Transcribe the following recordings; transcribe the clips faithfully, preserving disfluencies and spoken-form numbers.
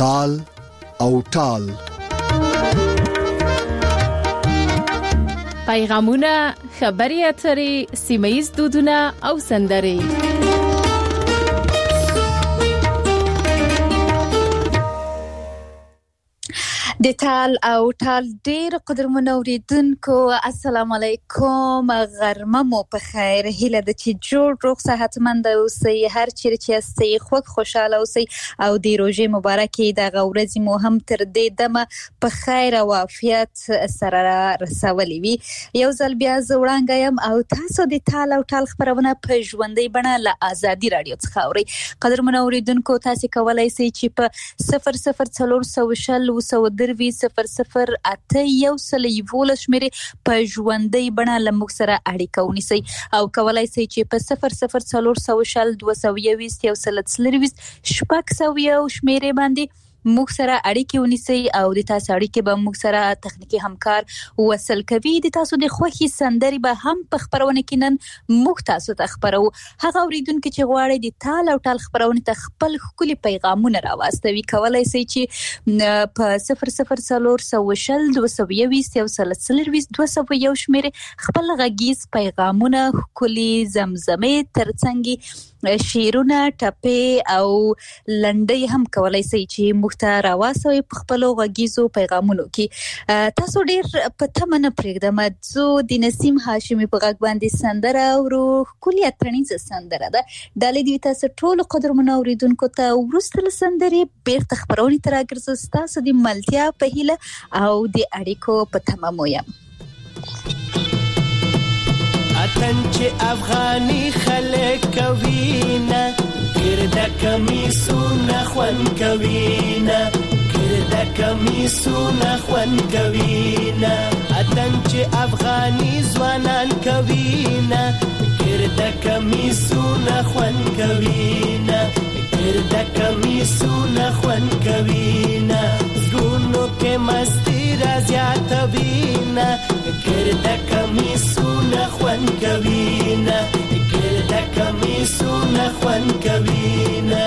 تال او ټال. پیغامونه، خبري اترې، سیمه‌ییز دودونه او سندرې. د ټال او ټال ډیر قدرمن اوریدونکو، السلام علیکم، غرمه مو په خیر. هیله د چې جوړ روغ صحتمند اوسئ، هر چیرې چې یاستئ خوږ خوشاله اوسئ او د روژې مبارکي د ورځې مو هم تر دې دمه په خیر او عافیت سره رسولي وي. یو ځل بیا زه وړاندې یم او تاسو د ټال او ټال خبرونه په ژوندۍ بڼه له آزادي رادیو څخه اورئ. قدرمن اوریدونکو، تاسو کولای شئ چې په صفر صفر څلور سوه شل اووه سوه دروي صفر صفر اته یو سل یولس شمیرې په ژوندۍ بڼه له موږ سره اړیکه ونیسئ او کولای شئ چې په صفر صفر څلور سوه شل دوه سوه یوویشت یو سل څلرویشت شپږ سوه یو شمیرې باندې موږ سره اړیکه ونیسئ او د تاسو اړیکه به موږ سره تخنیکی همکار وصل کوي. د تاسو د خوښي سندري به هم په خبرونه کې نن موږ تاسو ته خبرو. هغه اوریدونکو چې غواړي د ټال او ټال خبرونه ته خپل خولي پیغامونه راوستوي، کولای شي چې په صفر صفر څلور سوه شل دوه سوه یوویشت یو سل څلرویشت دوه سوه یو شمیرې خپل غږیز پیغامونه، خولي زمزمه، ترڅنګ شیرونه، ټپې او لنډۍ هم کولای شي چې موږ ته راوستوي په خپل غږیزو پیغامونو کې. تاسو ډیر په تمنه پرېږدم زه د نسیم هاشمي په غږ باندې سندره اورو، ښکلې اترنیزه سندره ده. ډالۍ دې تاسو ټول قدرمنو اوریدونکو ته. وروسته له سندرې بیرته خبرونې ته راګرځو، ستاسو د ملتیا په هیله او د اړیکو په تمه مو یم. اتن چې افغاني خلک کوینا، ګرده کمیسونه خوان کوینا، ګرده کمیسونه خوان کوینا. اتن چې افغاني ځوانان کوینا، ګرده کمیسونه خوان کوینا، ګرده کمیسونه خوان کوینا. زړونو کې مستی را زیاتوینا، ګرده کمیسونه خوان کوینا، ګرده کمیسونه خوان کوینا.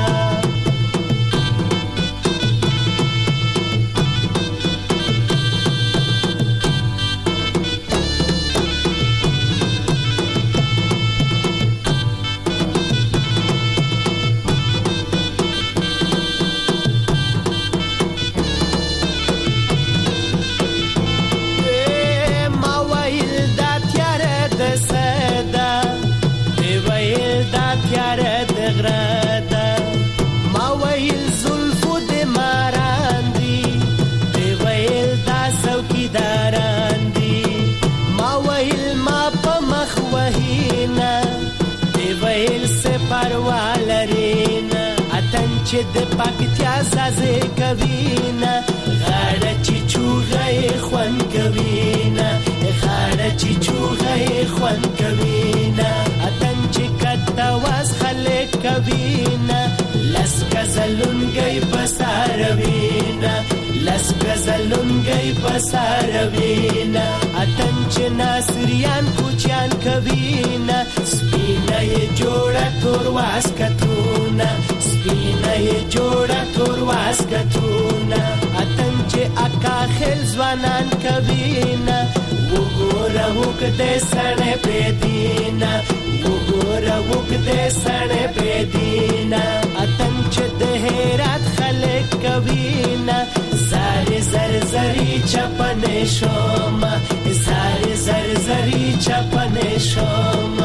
چې د پاکتیا سازې کوینا، غاړه چې چوغې خوان کوینا، غاړه چې چوغې خوان کوینا. اتن چې کته واس خلک کوینا، لس غزلونګي بساروینا، لس غزلونګي بساروینا. اتن چې ناصریان کوچیان کوینا، سپینه یې جوړه تور واس کتونا، سپینه یې جوړه تور واس کتونا. اتن چې اکا خل ځوانان کوینا، وګوره وګدې سړې پېدینا، وګوره وګدې سړې پېدینا. اتن چې د هرات خلک کوینا، زاري زر زري چپنې شوم، زاري زر زري چپنې شوم.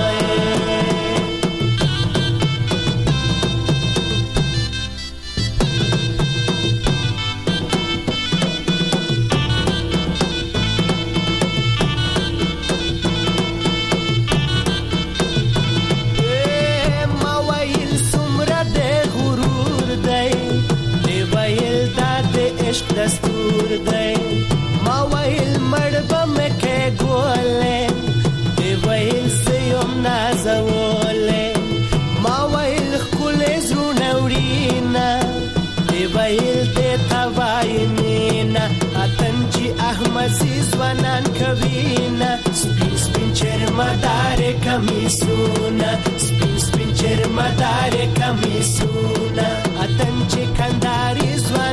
دستور دی ما ویل مړ به مکه ګولې، دی ویل سیم نازولې، ما ویل ښکلې زړونه وړینا، دی ویل دی ته وایي مینا. اتن چې احمدزي ځوانان کوینا، سپین سپین چرمدارې کمیسونه، سپین سپین چرمدارې کمیسونه. اتن چې کنداري ځوانان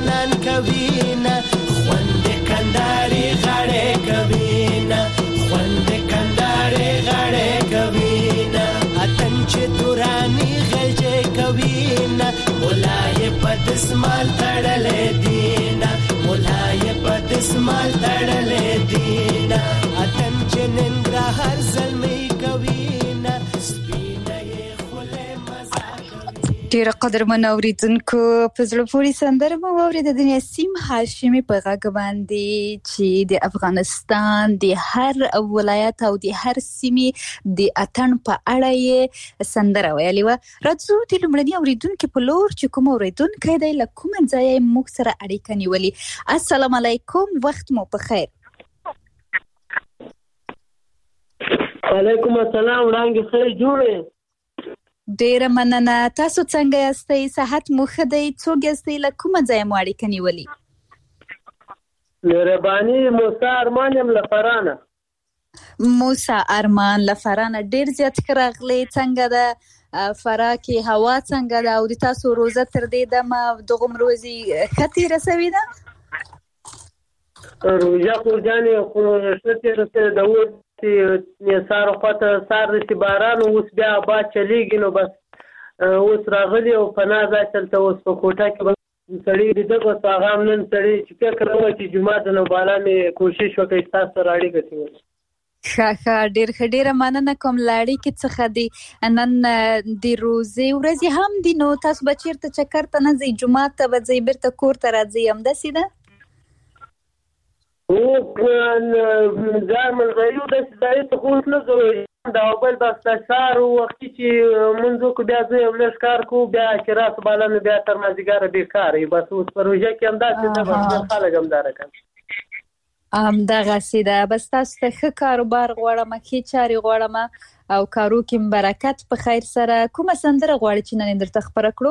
دسمال تړلې دینا مولای په دسمال تړلې دینا اتن چننګ هر زلمي کوینا سپینه خله مزه ډیر قدرمن اوریدونکو په زړه پورې سندره مو واورېده د نسیم هاشمي په غږ باندې چې د افغانستان د هر ولایت او د هر سیمې د اتن په اړه یې سندره ویلې وه. راځو د لومړني اوریدونکو په لور چې کوم اوریدونکی دی له کومه ځایه یې موږ سره اړیکه نیولې. السلام علیکم، وخت مو په خیر. وعلیکم السلام، وړاندې ښه جوړې؟ ډیره مننه. تاسو څنګه یاستئ؟ صحت مو ښه دی؟ څوک یاستئ؟ له کومه ځایه مو اړیکه نیولې؟ مهرباني موسی ارمان یم له فرانه. موسی ارمان له فرانه، ډیر زیات ښه راغلی. څنګه ده فراه کې هوا څنګه ده او د تاسو روزه تر دې دمه دغوم روزي ښه تېره سوې ده؟ روژه خو جانې خو ښه تېره سوې ده. اوس چې سهار خواته سهار رسي باران، اوس بیا باد چلیږي، نو بس اوس راغلي او پناه ځای چلته اوس په کوټه کې بس سړي لیده بس هغه هم نن سړي چې فکر وکړي چې جومات نه بالا مې کوشش وکړي ستاسو سره اړیکه ټینګه کړم. ښه ښه، ډېر ښه، ډېره مننه کوم له اړیکې څخه دي. نن د روزې ورځې هم دي، نو تاسو به چېرته چکر ته نه ځئ؟ جومات ته به ځئ، بیرته کور ته راځئ، همداسې ده؟ هو ځای ملغیو داسې ځایو ته خو اوس نه ځو، دا او بل بس د سهار وختي چې لمونځ وکړو بیا ځو یو لږ کار کوو، بیا چې راسو بالا نو بیا تر مازدیګره بېکاره یو. بس اوس په روژه کې همداسې ده، بس ډېر خلک همداره کوي. همدغسې ده. بس تاسو ته ښه کاروبار غواړم، ښې چارې غواړم او کارو کې برکت په خیر سره. کومه سندره غواړئ چې نن یې درته خپره کړو؟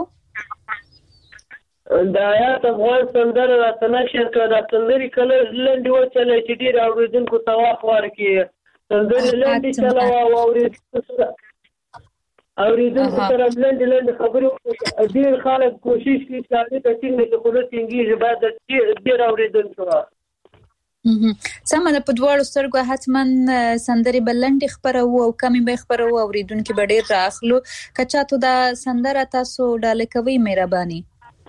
د آیات افغان سندره راته نشر کړه. دا سندرې کله لنډې وچلوئ چې ډېر اورېدونکو ته وخت ورکړي. سندرې لنډې چلوه او اورېدونکو سره اورېدونکو سره لنډې لنډې خبرې وکړي. ډېر خلک کوشش کوي چې هغې ته ټینګه چې خو نه ټینګېږي، باید ډېر اورېدونکي وه. سمه ده، په دواړو سترګو حتما سندرې به لنډې خپروو او کمې به خپروو، اورېدونکي به ډېر رااخلو. که چاته دا سندره تاسو ډاله کوئ مهرباني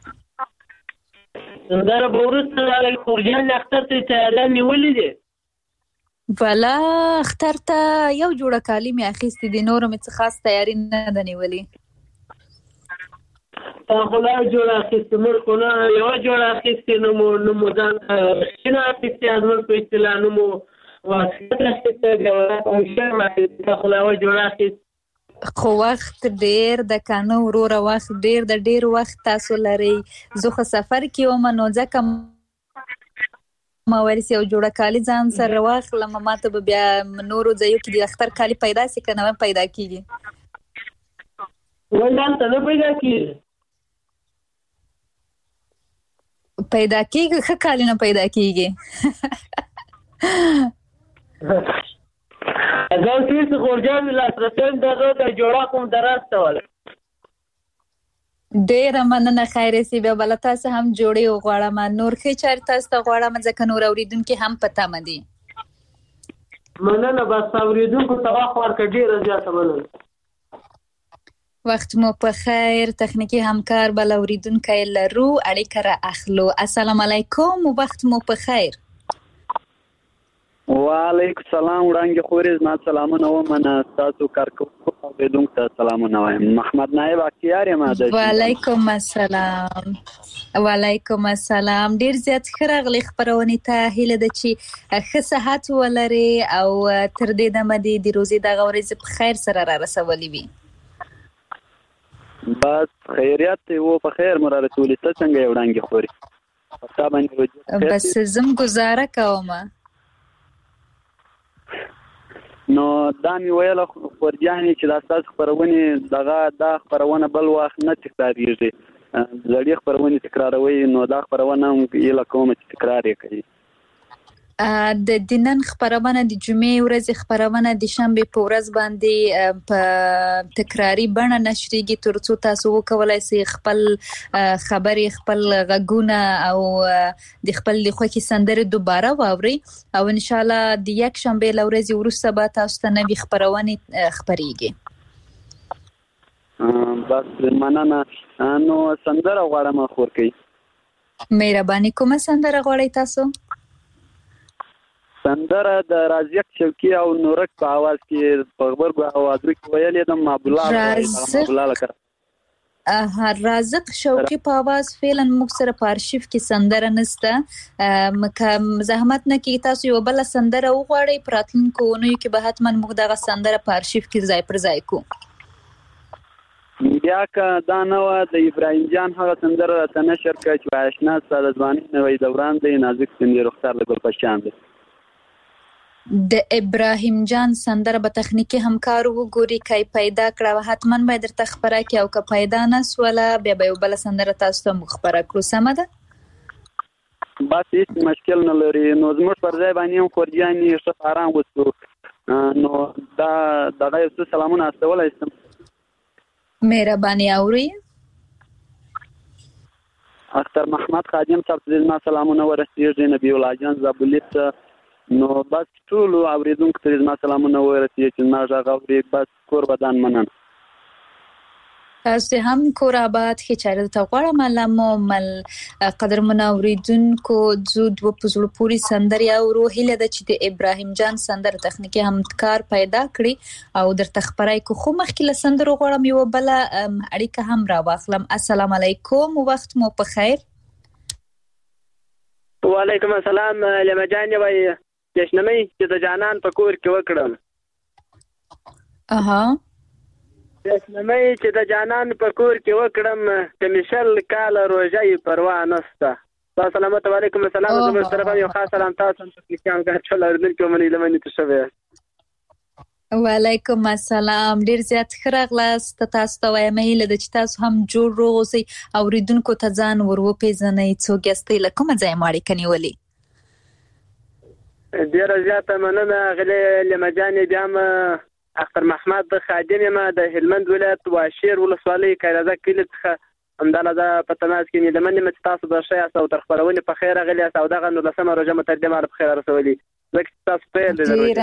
سندره به وروسته خورجان اختر ته تیاری نیولې دی. والا اختر ته یو جوړه کالي مې اخیستې دي، نورو مې څه خاص تیاری نه ده نیولې. تا خو لا جوړه اخیستې، موږ خو نه یوه جوړه اخیستې، نو مو نو مو ځان شنه اخیستې، زموږ په اصطلاح نو مو واسکټ اخیستې، ګوله په مشکل مې اخیستې، تا خو لا یوه جوړه اخیستې. خو وخت ډیر د کنه وروره، وخت ډیر د ډیر وخت تاسو لرئ. زه خو سفر کې وم، نو ځکه ما ویل چې یو جوړه کالي ځان سره واخلم، ماته به بیا نورو ځایو کې د اختر کالي پیدا شي که نه پیدا کېږي؟ ولې هلته نه پیدا کېږي؟ پیدا کېږي، ښه کالي نه پیدا کېږي. دا اوس خورجان لاسرسی دغه د جوړه کوم درسته وله. ډېره مننه، خیر سي. بیا بله تاسو هم جوړې وغواړم، نور ښې چارې تاسو ته غواړم، ځکه نور اورېدونکي هم په تمه دي. مننه، بس اورېدونکو ته وخت ورکړه، ډېره زیاته مننه. وخت مو په خیر. تخنیکي همکار بل اورېدونکی لرو، اړیکه را اخلو. السلام علیکم، وخت مو په خیر. وعلیکم السلام، وړاندې خورې زما سلامونه ومنه، تاسو کارکوونکو اورېدونکو ته سلامونه وایم. محمد نایب اختیار یم. وعلیکم السلام. وعلیکم السلام. ډېر زیات ښه راغلي خپرونې ته. هیله ده چې ښه صحت ولرې او تر دې دمه دې د روزې دغه ورځې په خیر سره را رسولې وي. بس خیریت دی و په خیر مو را رسولې. ته څنګه یې وړاندې خورې؟ بس زم گزاره کوم. نو دا مې ویله خورجانې چې دا ستاسو خپرونې دغه دا خپرونه بل وخت نه تکراریږي، زړې خپرونې تکراروي، نو دا خپرونه هم هیله کوم چې تکرار یې کوي. د دنن خبرونه د جمعې ورځې خبرونه د شنبه په ورځ باندې په تکراری بڼه نشریږي، ترڅو تاسو وکولای شئ خپل خبرې، خپل غږونه او د خپل خوښي سندره دوباره واورئ، او ان شاء الله د یک شنبه لورځې وروسته به تاسو ته نوې خبرونه خبريږي. بس مننه. نو سندره غواړم خور کوي. مهرباني کومه سندره غواړئ تاسو؟ سندره د رازق شوقي او نورک په आवाज کې په خبرګو اوازو کې ویلې د مابولا مابولا لکه اه رازق شوقي په आवाज فعلا موږ سره په ارشیف کې سندره نشته. مکه زحمت نه کې تاسو یو بل سندره وغواړئ پراتلونکو اونیو کې به حتما موږ دغه سندره په ارشیف کې ځای پر ځای کو. بیا که دا نو د ابراهیم جان هغه سندره ته نشر کړ چې آشنا سره ځواني نوې دوران دی نازک سندې رخسار لګل پشان دی. د ابراهیم جان سندره به تخنیکی همکار وګوري کای پیدا کړه حتما به درته خبره کې او که پیدا نه سواله بیا به بل سندره تاسو ته مخبره کړو. سمه ده بس هیڅ مشکل نه لري. نو زموږ پر ځای باندې هم خورجاني ښه آرام وستو. نو دا دغه یو سلامونه استولای سم. مهرباني اوري اختر محمد خادم صاحب دې ما سلامونه ورسېږي. نبی الله جان زابلیت نو بس ټول اوریدونکو ته ما سلامونه ورسېږي چې ما ژغ اوري. بس کور بدن منن تاسو هم کور آباد کې چاره ته غواړم علامه مل قدر منوریدونکو زود و پزلو پوری سندري او روحیله د چې د ابراهیم جان سندر تخنیکی همکار پیدا کړی او در تخبرای کو خو مخکې لسندرو غواړم یو بل اړیکه هم را واخلم. السلام علیکم وخت مو په خیر. وعلیکم السلام لمجان وای جشنمې چې د جانان په کور کې وکړم. اها جشنمې چې د جانان په کور کې وکړم کمیشل کال روزه یې پروا نسته. السلام علیکم السلام زما طرفه یو خاص سلام تاسو ته کیان ګټل اردن کومې لمنې ته شوه. وعلیکم السلام ډیر زیات خراغلاست تاسو ته وایم هیله د چې تاسو هم جوړ روغوسئ او ریدونکو ته ځان ورو پیژنئ څوک یاستئ له کومه ځای ماړی کنیولې. ډیر زیات مننه غلې لمجانې بیا اختر محمد خادم ما د هلمند ولایت واشیر ولسوالۍ کایرازه کلی څخه همداله د پتناس کې د مننه مت تاسو د شیا او تر خبرونه په خیره غلې او دغه نو لسمه روزه متقدمه په خیره رسولي زکه تاسو په دې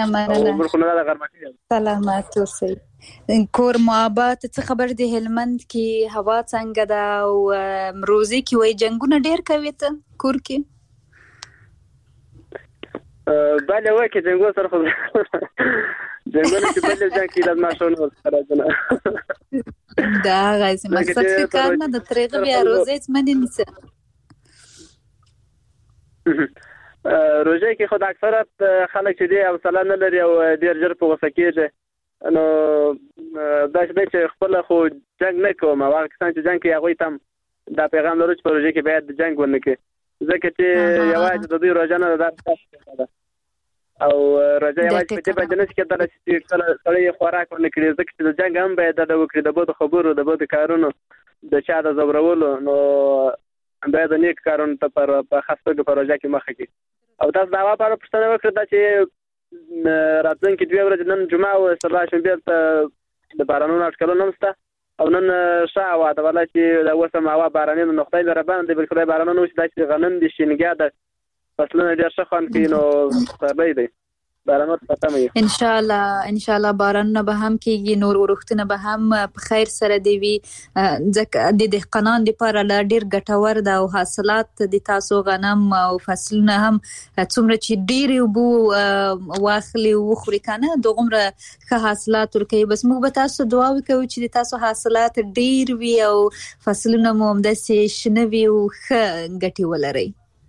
سلامات اوسئ. کور محبت څه خبر دی هلمند کې هوا څنګه ده او روزي کې وای جنگونه ډیر کوي ته کور کې بله وکه جنگو سره خو جنگونه چې بل ځان کې لازم شونه راځنه دا غاځي مقصد څه کار نه د طریقې بیا روزي څمنې نشه روزه کې خو د اکثرت خلک چې دی او سلام نه لري او ډیر ژر په غوسه کېږي. نو دا چې خپل خو جنگ نه کوم او هغه کسان چې جنگ کوي هغه تم دا پیغام لري چې روزه کې باید جنگ ونه کوي ځکه چې یوازې د دوی روزه نه ده او روزه یوازې په دې باندې نه کېدل چې کله سړی خوراک ونه کړي ځکه چې د جنگ هم باید د وکړي د بده خبرو د بده کارونو د چا د زبرولو نو باید نیک کارونه ته پر په خاصه په روزه کې مخه کې او تاسو دا واپاره پښتنه وکړه چې راتلونکي دوه ورځې نن جمعه او سبا شنبه ته د بارانونو اټکلونه نشته او نن شاوه دا ولا چې دا وسه ماوا بارانونو نقطې لره باندې بالکل بارانونو چې د غنم دي شینګیا د فصلونه ډیر ښه خوان کینو صبر دی بارانات ختمه ان شاء الله ان شاء الله بارانونه به هم کېږي نور ورختونه به هم په خیر سره دی وي ځکه د دهقانان لپاره لا ډیر ګټور ده او حاصلات د تاسو غنم او فصلونه هم څومره چې ډیر وبو واخلي او خوري کنه دغه ښه حاصلات ورکوي. بس موږ به تاسو دعا وکړو چې تاسو حاصلات ډیر وي او فصلونه مو هم د شنه وي او ښه ګټي ولري.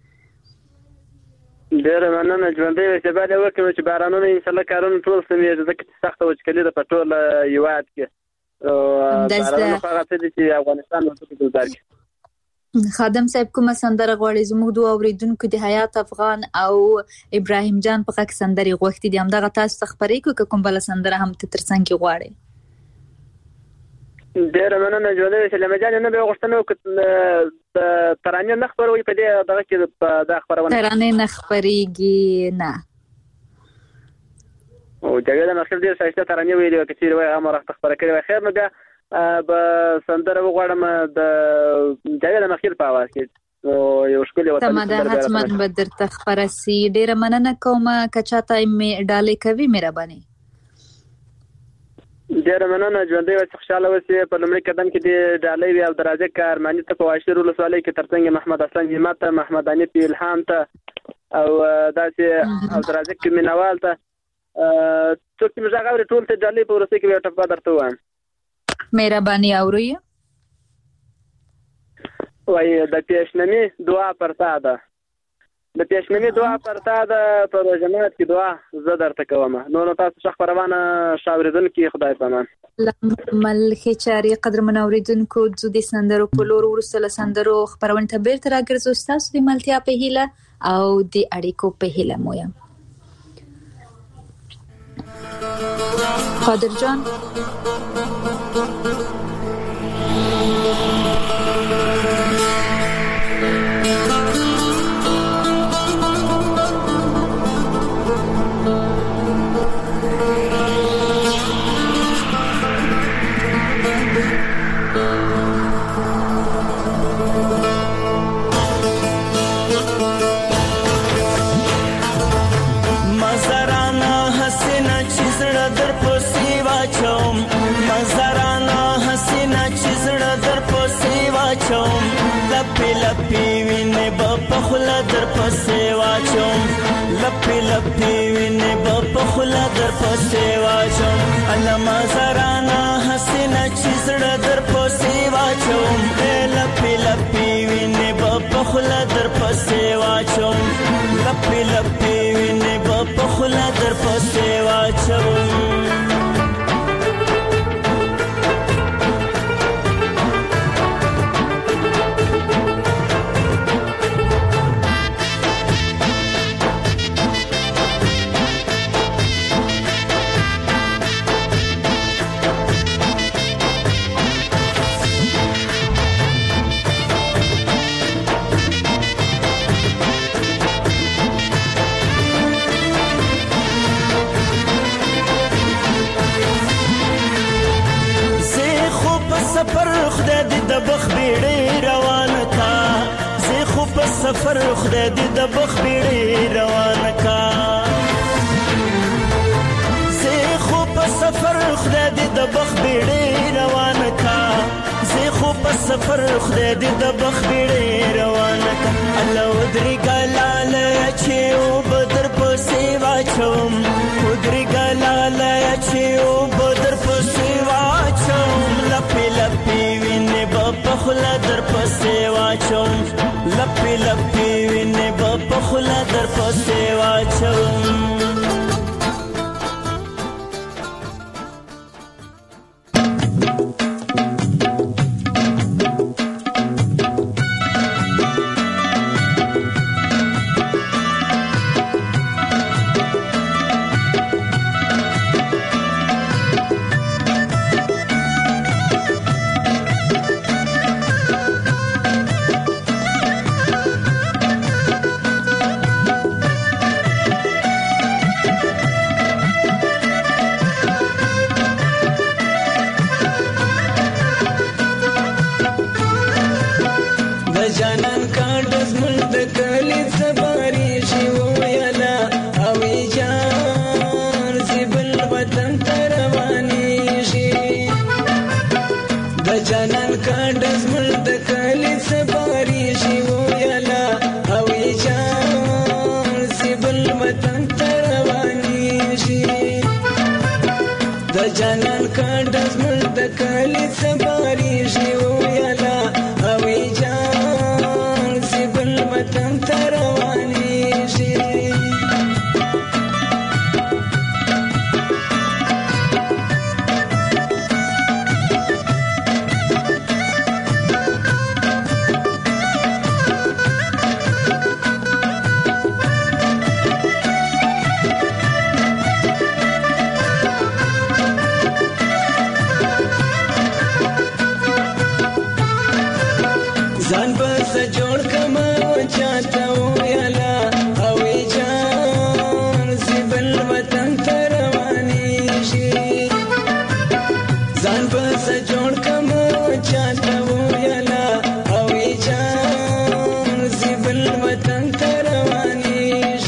ډیر مننه ژوندې چې باید وکړو چې بارانونه ان شاء الله کارونه ټول سمې ځکه چې سخت وچکلي د پټول یواد کې او بارانونه هغه څه چې افغانستان ورته ګذار کی. خادم صاحب کومه سندره غواړي زموږ دوه اوریدونکو د حیات افغان او ابراهیم جان په خک سندري غوښتي دي هم دغه تاسو خبرې کوم بل سندره هم تر څنګه غواړي. ډیر مننه ژوندې چې لمجان نه به غوښتنه وکړه ترانه نه خبروي په دې دغه کې د خبرونه ترانه نه خبريږي نه او جګړه مخکې ډیر شایسته ترانه ویلې او کثیر وای امر خبره کړې خیر نو بیا به سندره وغواړم د جګړه مخکې په आवाज کې یو شکل وطن سمدا حتمن بدر تخبرسي ډیر مننه کوم کچاته می ډالې کوي مهرباني. ډېره مننه ژوندی اوسې خوشحاله اوسې. په لومړي قدم کې د ډالۍ وي عبدالرازق ارماني ته په واشر ولسوالۍ کې ترڅنګ محمد حسن همت ته محمد حنیف الهام ته او داسې عبدالرازق مینوال ته څوک چې موږ غواړو ټول ته ډالۍ په ورسې کې یو ټپه درته وایم. مهرباني اوري وایي د پیشنمي دعا پرتا ده د پیشنمي دعا پرتا ده په روژه‌مات کې دعا زه درته کوم. نو نو تاسو ښه خپرونه ښه اورېدونکي خدای پامان. ملخي چاري قدرمن اورېدونکو زه د سندرو په لور وروسته له سندرو خپرونه ته بیرته راګرځو. ستاسو د ملتیا په هیله او د اړیکو په هیله مو یم. قادر جان لپی لپی وینې به په خوله در پسې واچوم لپی لپی وینې به په خوله در پسې واچوم علما زرانا حسینه چې زړه در پسې واچوم لپی لپی وینې به په خوله در پسې واچوم لپی لپی وینې به په خوله در پسې واچوم. سفر خدای دې د بخ بیړې روان کا زه خو په سفر خدای دې د بخ بیړې روان کا زه خو په سفر خدای دې د بخ بیړې روان کا الله ودري ګلاله چې او بدر پسې واچوم ودري ګلاله چې او بدر پسې واچوم لپی لپی وینې په خوله در پسې واچوم لپی لپی وینې به په خوله در پسې واچوم.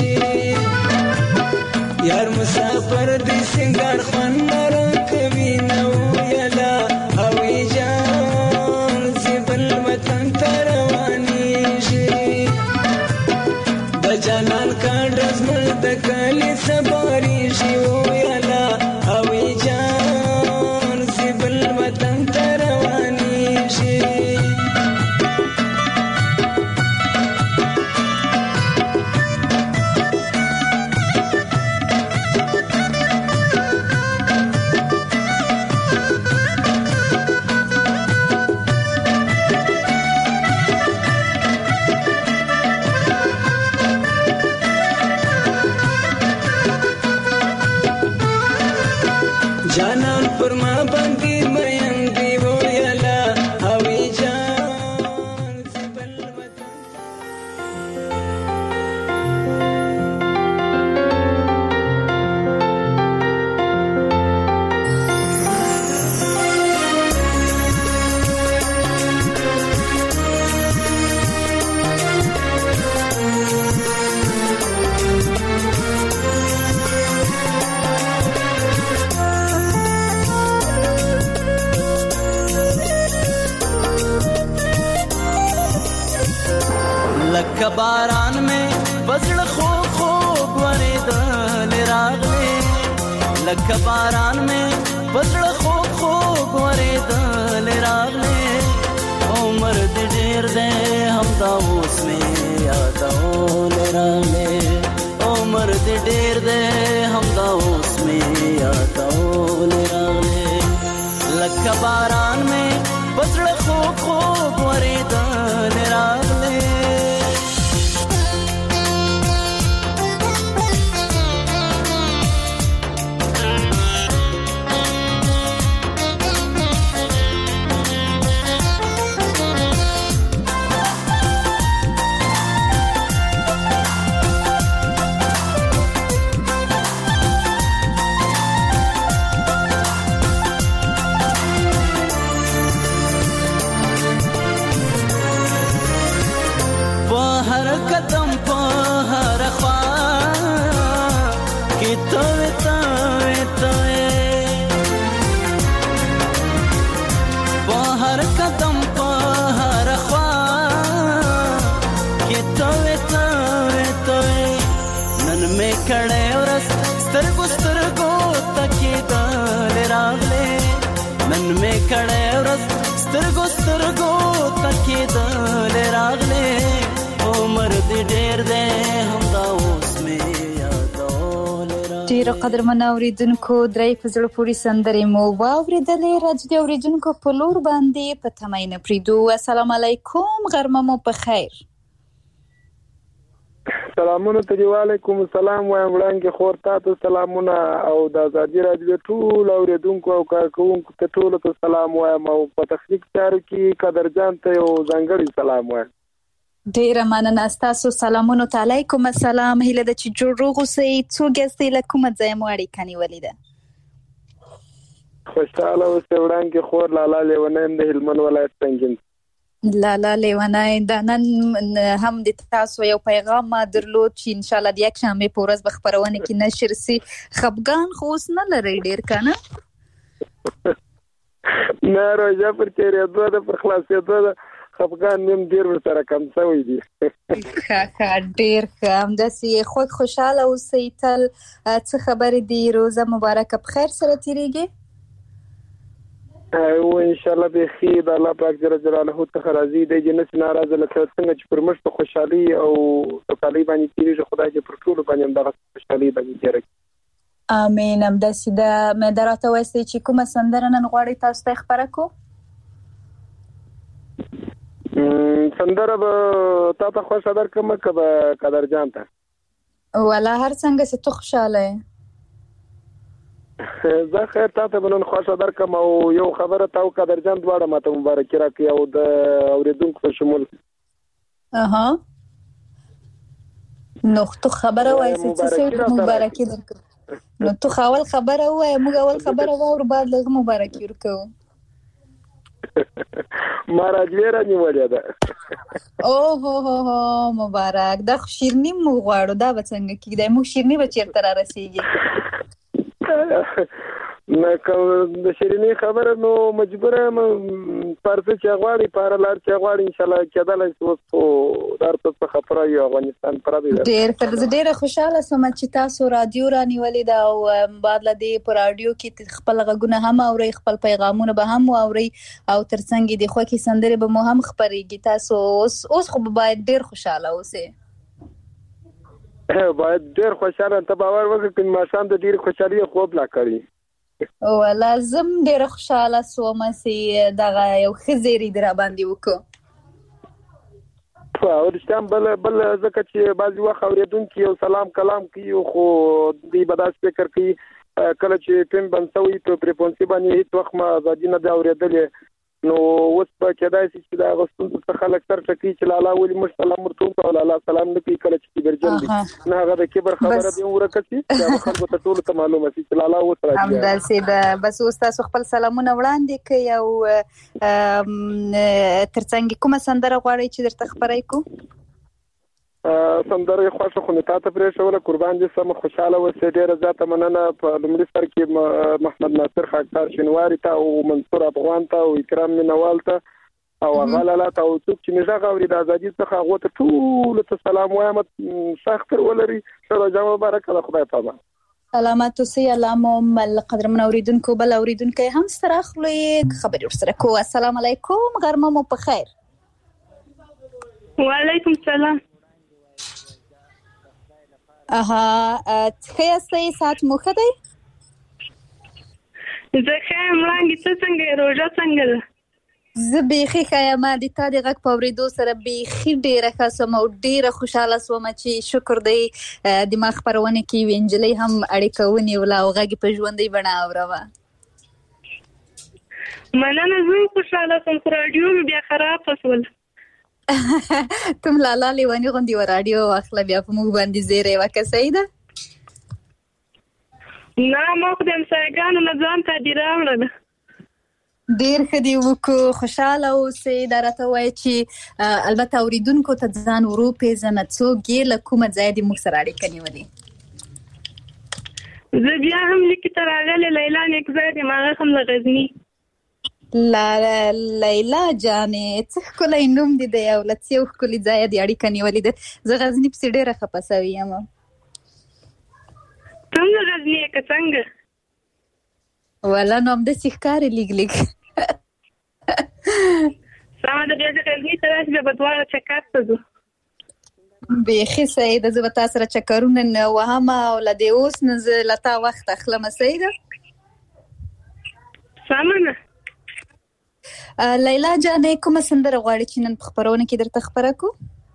یار مسافر دی سنگار خوان نارو کوي لکه باران مې بزړه خوږ خوږ ورېدل راغلې لکه باران مې بزړه خوږ خوږ ورېدل راغلې عمر دې ډېر دی همدا اوس مې یادول راغلې عمر دې ډېر دی همدا اوس مې یادول راغلې لکه باران مې بزړه خوږ خوږ ورېدل راغلې قدم په هر خوا کې توې توې توې په هر قدم په هر خوا کې توې توې توې نن مې کړې ورځ سترګو سترګو تکېدل راغلې نن مې کړې ورځ سترګو سترګو تکېدل راغلې عمر دې ډېر دی همدا اوس مې یادول راغلې ډېرو قدرمنو اورېدونکو درې په زړه پورې سندرې مو واورېدلې. راځو د اورېدونکو په لور باندې په تمه یې نه پرېږدو. السلام علیکم، غرمه مو په خیر. سلامونه ته دی، وعلیکم السلام وایم وړاندې خور تاسو سلامونه او د ازادي راډیو ټول اورېدونکو او کارکوونکو ته ټول ته سلام وایم او په تخنیک چارو کې قدرجان ته یو ځانګړی سلام وایم. ډیره مننه ستاسو سلامونو ته. علیکم السلام. هیله ده چې جوړ روغ اوسئ. څوک یاستئ، له کومه ځایه مو اړیکه نیولې ده؟ خوشحاله اوسئ وړاندې خور لالا لیونی یم د هلمند ولایت سنګین. لالا لیونی، دا نن هم د تاسو یو پیغام ما درلود چې انشاءالله د یکشنبې په ورځ به خپرونه کې نشر سي. خفګان خو اوس نه لرئ ډېر که نه؟ نه، روژه پر تېرېدو ده، پر خلاصېدو ده، خفګان مې هم ډېر ورسره کم شوی دي. ښه ښه، ډېر ښه. همداسې خوږ خوشحاله اوسئ تل. څه خبرې دي؟ روژه مبارکه په خیر سره تېرېږي؟ او انشاءالله بیخي د الله پاک جل جلاله څخه راضي دی چې نسي ناراضه، لکه څنګه چې پر موږ په خوشحالي او سوکالۍ باندې تېرېږي، خدای دې پر ټولو باندې همدغه خوشحالي باندې تېره کړي. امین. همداسې ده. مې دا راته وایاستئ چې کومه سندره نن غواړئ تاسو ته یې خپره کړو؟ سندره به تا ته خوښه درکړم که به قدرجان ته؟ والا هر څنګه چې ته خوشحاله یې. زه خیر تا ته به نن خوښه درکړم او یو خبره تا او قدرجان دواړه ماته مبارکي راکړي او د اورېدونکو په شمول. اها، نو تو خبره وایې چې څه شی مبارکي درکړو؟ نو تو اول خبره ووایه، موږ اول خبره واورو، بعد لږ مبارکي ورکوو. ما راجوې رانیولې ده. اوه هو هو مبارک. دا خو شیرني مو غواړو، دا به څنګه کېږي؟ موږ شیرني به چېرته را رسېږي؟ نه که د شیریني خبره نو مجبوره یم، پر څه چې غواړي په هره لار چې غواړي انشاءالله کېدلی شي. اوس خو درته څخه پوره یو افغانستان پردی ده. ډېر ښه. زه ډېره خوشحاله شوم چې تاسو رادیو رانیولې ده او بعد له دې په راډیو کې خپل غږونه هم اورئ، خپل پیغامونه به هم واورئ او تر څنګ د خوښې سندرې به مو هم خپرېږي. تاسو اوس اوس خو باید ډېر خوشحاله اوسئ. باید ډېر خوشحاله. ته باور وکړه که ماښام د ډېرې خوشحالۍ خوب لا کړي. والا زم ډېره خوشحاله شوم چې دغه یو ښه زیری دې راباندې وکړو. رښتیا بل بل ځکه چې بعضې وخت اورېدونکي یو سلام کلام کوي خو دوی به داسې فکر کوي کله چې فلم بند شوی په فریکونسي باندې هېڅ وخت ما ازادي نه ده اورېدلې. نو اوس به کېدای شي چې د هغه ستونزو څخه خلک سر ټکوي چې لالا ولې موږ سلام ورته وکړو او لالا سلام نه کوي کله چې کبرجن دي. نه هغه د کبر خبره دې هم ورکه شي چې هغه خلکو ته ټولو ته معلومه شي چې لالا اوس راځي. همداسې ده. بس اوس تاسو خپل سلامونه وړاندې کړئ او تر څنګ کومه سندره غواړئ چې درته خپره کړو؟ سندره یې خوښه خو مې تا ته پرېښوله. قربان دې سم، خوشحاله اوسئ. ډېره زیاته مننه په لومړي سر کې محمد ناصر خاکسار شینواري ته او منصور افغان ته او اکرام مینوال ته او غلاله او څوک چې مزه غوړي د ازادي څخه هغه ته ټول ته سلام وایم سختر ولري سره جواب مبارک الله خدای پامان سلامات اوسئ. الله مو مل قدرمن اوریدونکو بل اوریدونکو هم سره خلوي خبري ورسره کو. السلام علیکم، غرمه مو په خیر. وعلیکم السلام. اها تخیستی ساعت مو خدای؟ زه خیم لانگی څه څنګه روژه څنګه ده؟ زه بیخي خیم د تا د غږ په اورېدو سره بیخي ډېره ښه سوم او ډېره خوشحاله سوم چې شکر دی د ما خپرونې کې یوې نجلۍ هم اړیکه ونیوله او غږ یې په ژوندۍ بڼه اورمه. مننه، زه هم خوشحاله سوم خو راډیو مې بیا خرابه شول. کوم لالا لیوني غوندې و راډیو واخله بیا په موږ باندې زیری وکړه. صحیح ده؟ نه ما خو د همسایګانو نه ځان ته دې راوړله. ډیر ښه دی وکړو، خوشحاله اوسئ. دا راته وایي چې البته اوریدونکو ته ځان ورو پیژنه څوک یې له کومه ځایه دې موږ سره اړیکه نیولې. زه بیا هم لیکې ته راغلې لیلا نیکزی یم، هغه هم له غزني. لیلا جانې څه ښکلی نوم دې دی او له څه یو ښکلي ځایه دې اړیکه نیولې ده. زه غزني پسې ډېره خفه سوې یم. ته هم د غزني یې که څنګه؟ ولا نو همداسې ښکاري لیګ لیګ. سمه ده، بیا زه غزني ته راشي بیا به دواړه چکر ته ځو. بیخي صحیح ده، زه به تا سره چکرونه نه وهم او له دې اوس نه زه له تا وخت اخلم. صحیح ده؟ سمه ده. لیلا جانې کومه سندره غواړې چې نن په خپرونه کې درته خپره کړو؟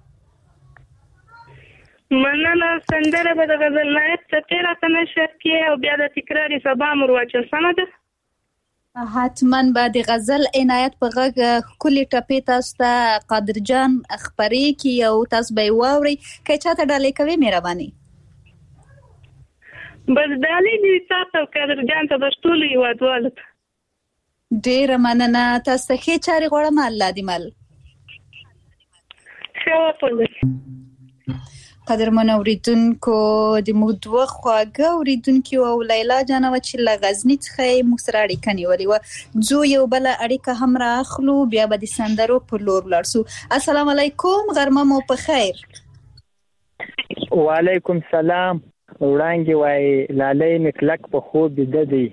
مننه، سندره به د غزل نایب څپې راته نشر کړې او بیا د تکراري سبا مو ورواچوه. سمه ده؟ حتما به د غزل عنایت په غږ ښکلې ټپې تاسو ته قادر جان خپرې کړي او تاسو به یې واورئ. که چاته ډالۍ کوې مهرباني؟ بس ډالۍ دې تا ته او قادر جان ته بس ټولو هېوادوالو ته. ډېره مننه. تاسو ته ښې چارې غواړم. الله دې مل ښه وپلري. قدرمن اوریدونکو د موږ دوه خواږه اوریدونکي او لیلا جانه وه چې له غزني څخه یې موږ سره اړیکه نیولې وه. ځو یو بله اړیکه هم را اخلو بیا به د سندرو په لور ولاړ سو. السلام علیکم، غرمه مو په خیر. وعلیکم سلام. وړانګې وایي لالی مې کلک په خوب بیده دی.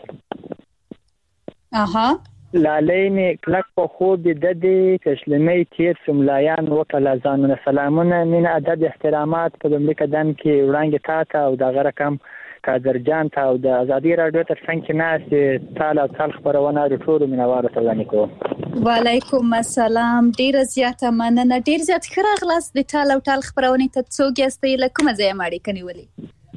اها لالی مې کلک په خوب بیده دی، کشلمۍ تیر سو ملایان وکړه ځانونه. سلامونه، مینه، ادب، احترامات په لومړي قدم کې وړانګې تا ته او دغه رقم قادر جان ته او د ازادي راډیو تر څنګ کې ناستې تال او تال خپرونه د ټولو مینوالو ته وړاندې کوم. وعلیکم السلام. ډېره زیاته مننه. ډېر زیات ښه راغلاست د تال او تال خپرونې ته. څوک یاستئ؟ له کومه ځایه مو اړیکه نیولې؟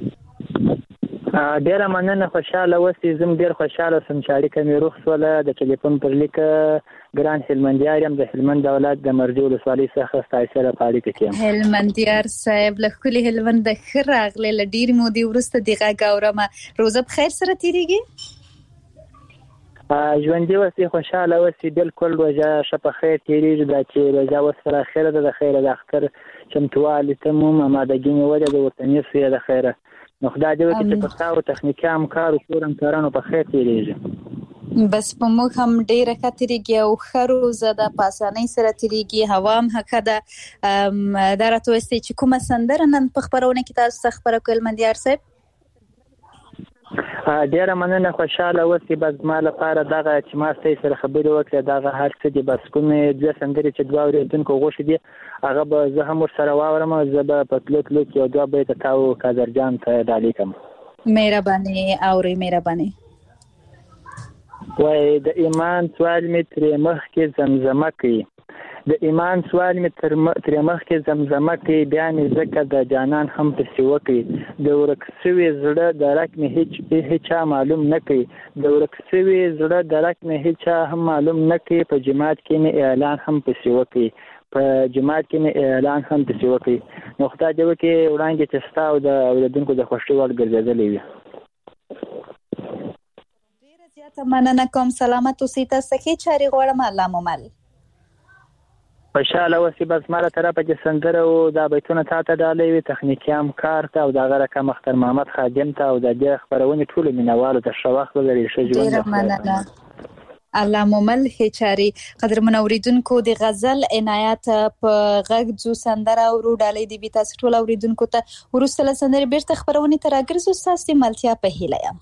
ډیره مننه، خوشاله اوسئ. زه هم ډېر خوشاله شوم چې اړیکه مې روغ شوله. د ټلیفون پر لیکه ګران هلمندیار یم، د هلمند ولایت د مرجو ولسوالۍ څخه ستاسو سره په اړیکه کې یم. هلمندیار صاحب له ښکلي هلمند ښه راغلی. له ډېرې مودې وروسته د غږ اورمه. روزه په خیر سره تېرېږي؟ ژوندي اوسئ، خوشاله اوسئ. بالکل روژه ښه په خیر تېرېږي. دا چې روژه اوس پر اخره ده، د خیره د اختر چمتووالي ته مو امادګي نیولې ده، ورته نیسو یې د خیره. نو خدای دې وکړي چې په تاسو تخنیکي همکارو کور همکارانو په خیر تېرېږي. بس په موږ هم ډېره ښه تېرېږي او ښه روزه ده، په اسانۍ سره تېرېږي، هوا هم ښه ده. دا راته ووایئ چې کومه سندره نن په خپرونه کې تاسو ته خپره کړو هلمندیار صاحب؟ ډیره مننه، خوشاله اوسئ. بس زما لپاره دغه چې ما ستاسو سره خبرې وکړې دغه هر څه دي. بس کومې دوه سندرې چې دوه اورېدونکو غوښې دي هغه به زه هم ورسره واورم. زه به په تلو تلو کې یو دوه بیته تا او قادر جان ته ډالۍ کړم. مهرباني اورئ، مهرباني. وایي د ایمان سوال مې ترې مخکې زمزمه کوي، د ایمان سوال مې ترې مخکې زمزمه کوي، بیا مې ځکه د جانان هم پسې وکړي. د ورک سوي زړه درک مې هیڅ هیچا معلوم نه کوي، د ورک سوي زړه درک مې هیچا هم معلوم نه کوي. په جماعت کې مې اعلان هم پسې وکړي، په جماعت کې مې اعلان هم پسې وکړي. نو خدای دې وکړي وړاندې چې ستا او د اورېدونکو د خوښۍ وړ ګرځېدلې وي. ډېره زیاته مننه کوم. سلامت اوسئ. تاسو ښې چارې غواړم. الله مو مل. خوشاله اوسئ. بس ما له طرفه چې سندره او دا بیتونه تا ته ډالۍ وي، تخنیکي همکار ته او دغه رقم اختر محمد خادم ته او د دې خپرونې ټولو مینوالو ته ښه وخت ولرئ. ښه ژوند. ډېره مننه. الله مومل هچاري قدرمن اوریدونکو د غزل عنایت په غږ ځو سندره او ډالۍ دی بي تاسو ټول اوریدونکو ته ورسله سندره بیرته خبرونه تر اګرزو ساسي ملتیا په هیله یم.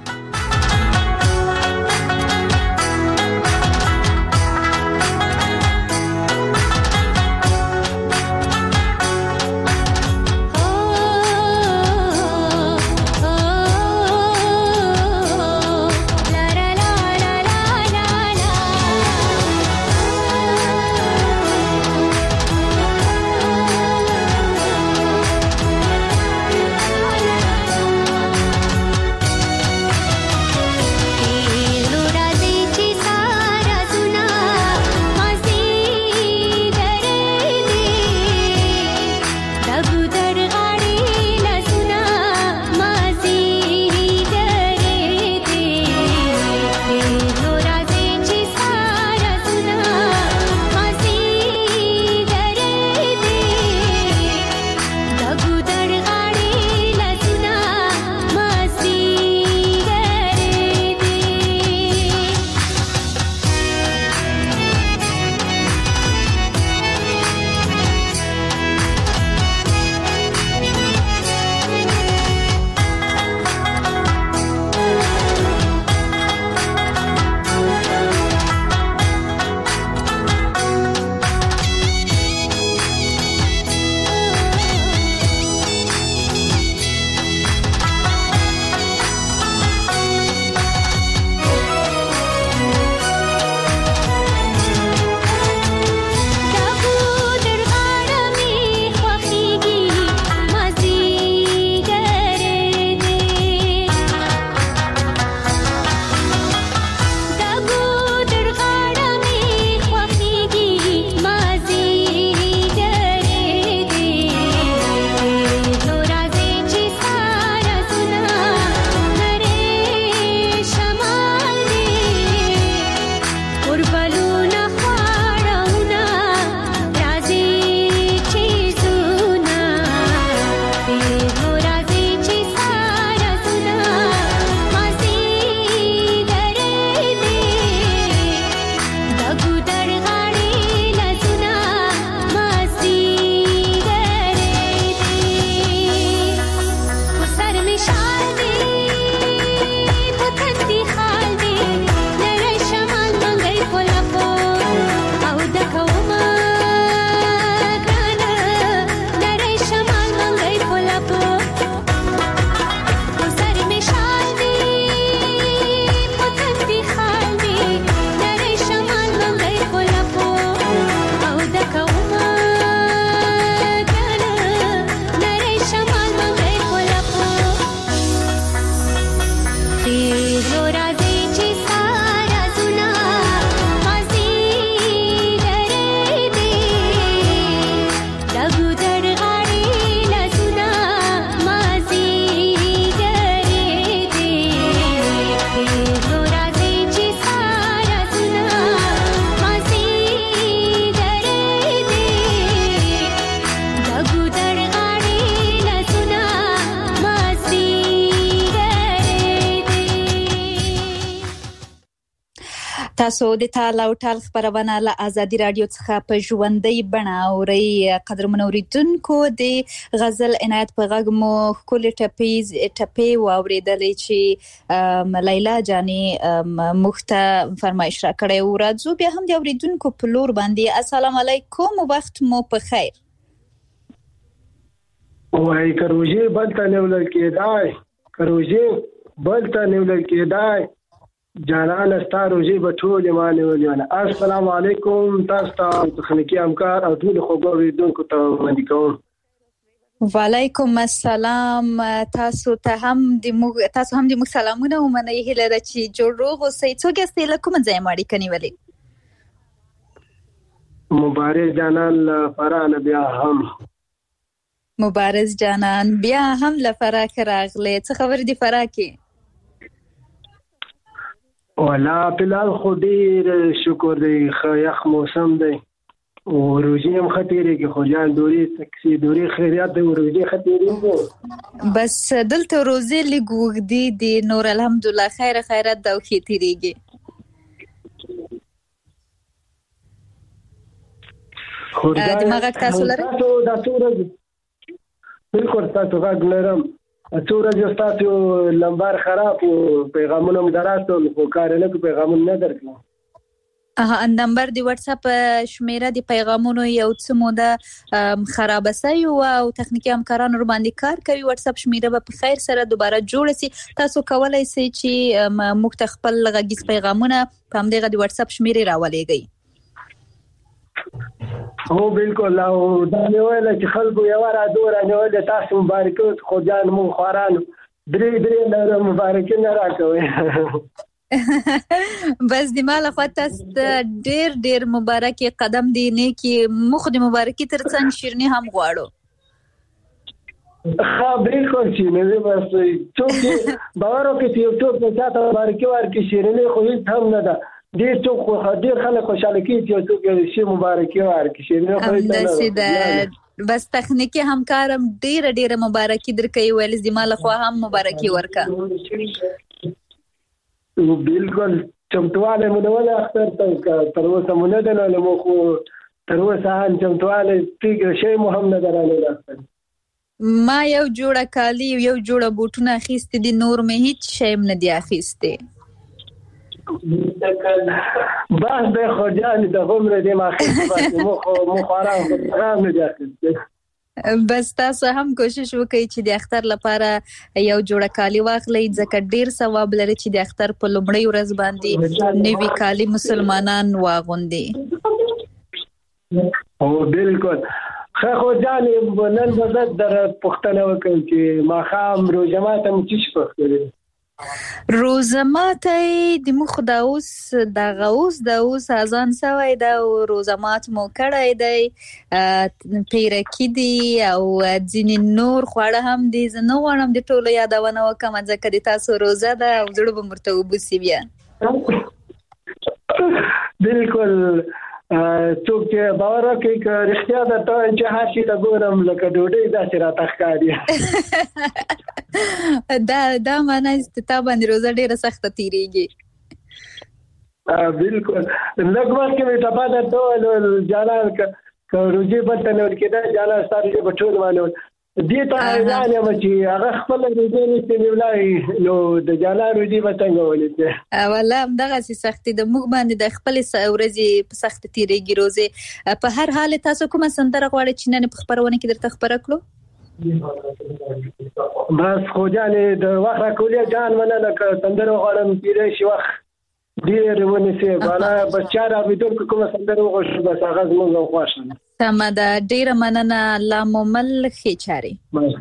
تاسو د تال او ټال خبرونه له ازادي رادیو څخه په ژوندۍ بڼه اورئ. قدرمن اوریدونکو د غزل عنایت په غږ مو ښکلې ټپې ټپې واورېدلې چې لیلا جانې موږ ته فرمایش راکړی و. راځو بیا هم د اوریدونکو په لور باندې. السلام علیکم، وخت مو په خیر. وای کروجي بلته نیولل کېدای کروجي بلته نیولل کېدای جانان ستاروجي په ټول معنی ولونه. السلام علیکم، تاسو ته تخنیکی همکار او ټول خوګو اوریدونکو ته وړاندې کوم. وعلیکم السلام. تاسو ته هم د موږ تاسو هم د موږ سلامونه ومنئ. هیله ده چې جوړ روغ اوسئ. څوک یاست له کوم ځای ماړی کنيولې؟ مبارز جانان فران بیا هم مبارز جانان بیا هم لفراک راغله. څه خبر دی فراکي؟ ولا بلال خدیر شکر دی خیخ موسم دی وروجی هم خطیری که خوجان دوری تکسی دوری خیریات دی وروجی خطیری دی. بس دلته روزی لگوگ دی دی نور الحمدلله خیر خیرات دو خیتیریگی. د مغه تاسو لري تاسو د څورج بالکل تاسو غږ لرم څورج تاسو لمبار خراب او پیغامونه مدراسو خو کار نه کوي پیغامونه نه درکړم اه نمبر دی واتس اپ شمیره دی پیغامونو یو څه موده خراب سي او تخنیکی همکارانو ور باندې کار کوي واتس اپ شمیره په خیر سره دوباره جوړ شي تاسو کولای شئ چې موږ خپل غږیز پیغامونه په همدغه دی واتس اپ شمیره راولېږئ هو بالکل او دا نه ویل چې خلکو یو را دور نه ویل تاسو مبارک خو جان مو خورانو درې درې نه مبارک نه راکوي بس د مال خو تاسو ډېر ډېر مبارکي قدم دی نه کې مخ د مبارکي ترڅنګ شیرني هم غواړو ها بالکل چې نه بس څوک باورو کې یو څوک په چاته مبارکي ورکړي شیرني خو هیڅ هم نه ده ډېر څوک خو ډېر خلک خوشاله کیږي چې څوک شي مبارکي ورکړي شیرني خو هیڅ نه ده بس تخنیکی همکارم ډېر ډېر مبارکي درکوي ویل د مال خو هم مبارکي ورکا بالکل چمتواله مونږه اختر تر اوسه مونږ نه نه مو خو تر اوسه هم چمتواله تیګ شی محمد درانه ما یو جوړه کالی یو جوړه بوټونه اخیسته دي نور مې هیڅ شی نه دی اخیسته بس به خو جان د عمر دې ما اخیسته مو خو مو خوران نه دی اخیسته بس تاسو هم کوشش وکړئ چې د اختر لپاره یو جوړه کالی واخلئ ځکه ډیر ثواب لري چې د اختر په لومړۍ ورځ باندې نوی کالی مسلمانان واغوندي او بالکل خو جانې نن به در پوښتنه وکړم چې ماښام روژه ماته مو څه شي پخوي روزه ماته د مخ د اوس د غوس د اوس اذان سوی دا روزه مات مو کړی دی پیرکی دی او ځینې نور خواړه هم دي زه نه غواړم د ټولو یادونه وکړم ځکه د تاسو روزه ده او زړه به مرته وبوسي بیا بالکل څوک چې باور کوي چې رښتیا ده ته چې هر شي ته ګورم لکه ډوډۍ داسې راته ښکاري دا دا معنی چې تا باندې روزه ډیره سخته تیریږي بالکل لږ وخت کې مې ټپه درته وویل جانان که روژې بلته نه ورکېده جانان ستا روژې به ټول مانول دې ته حیران یم چې هغه خپله روژې نیسي مې ولاړې نو د جانان روژې به څنګه ونیسي والله همدغسې سختې د موږ باندې د خپلې ورځې په سخته تیریږي روزې په هر حال تاسو کومه سندره غواړئ چې نن په خپرونه کې درته خپره کړو بس خو جانې د وخت راکولې جان مننه که سندره غواړم تېری شي وخت ډېر ونیسي بالا بس چا رابېدونکو کومه سندره وغوښتو بس هغه زموږ هم خوښ ده سمه ده ډېره مننه الله مو مل ښې چارې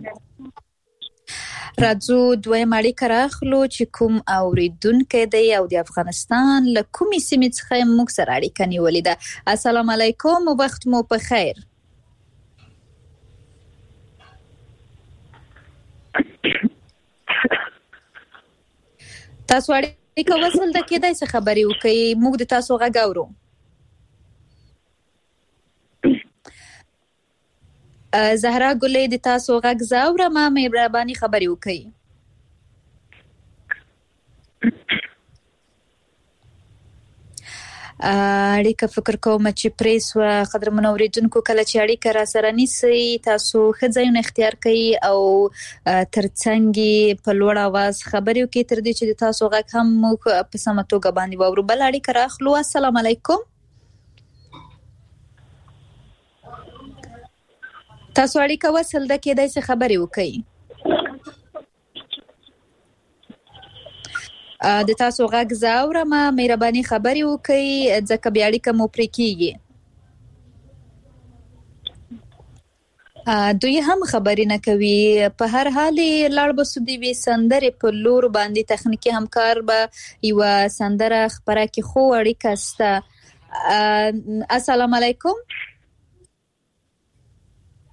راځو دویم اړیکه راخلو چې کوم اورېدونکی دی او د افغانستان له کومې سیمې څخه موږ سره اړیکه نیولې ده السلام علیکم وخت مو په خیر تاسو اړیکه وصل ده کېدای څه خبرې وکړئ موږ د تاسو غږ اورو زهرا ګلې د تاسو غږ زه اورم مهرباني خبرې وکړئ اړیکه فکر کوم چې پریس و قدرمن اوریدونکو کله چې اړیکه را سره نیسي تاسو ښه ځایونه اختیار کړئ او ترڅنګ په لوړ اواز خبرې وکړئ تر دې چې د تاسو غږ هم موږ په سمه توګه باندې واورو بل اړیکه راخلو السلام علیکم تاسو اړیکه وصل ده کېدای څه خبرې وکړئ د تاسو غږ زه اورم مهرباني خبرې وکړئ ځکه بیا اړیکه مو پرې کېږي دوی هم خبرې نه کوي په هر حال لاړ به سو د یوې سندرې په لور باندې تخنیکي همکار به یوه سندره خپره کړي خو اړیکه شته السلام علیکم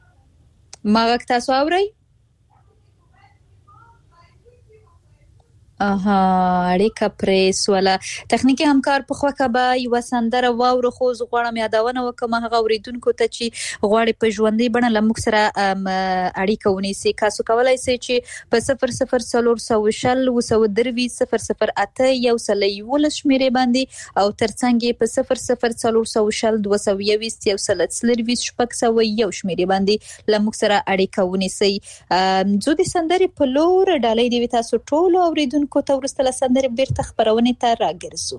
ما غږ تاسو اورئ اها اړیکه پرې سواله تخنیکی همکار په خوکه به یو سندره واورو خو زه غواړم یادونه وکم هغه اوریدونکو ته چې غواړي په ژوندۍ بڼه لمک سره اړیکه ونیسي تاسو کولای شئ چې په صفر صفر څلور سوه شل وسو دروي صفر صفر اته یو سل یولس شمیرې باندې او ترڅنګ په صفر صفر څلور سوه شل دوه سوه یویشت یو سل څلروي شپږ سوه یو شمیرې باندې لمک سره اړیکه ونیسي زه د سندرې په لور ډالۍ دی تاسو ټول اوریدونکو کو ته ورسته لسندره بیرته خبرونه ته راګرځو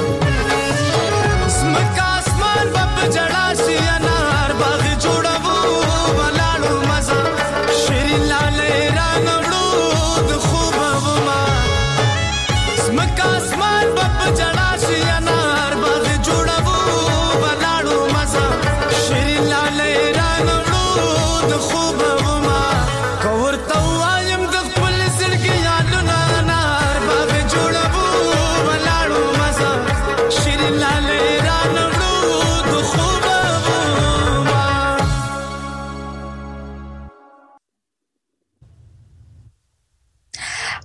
जड़ा सी अनार बाग जुड़ावू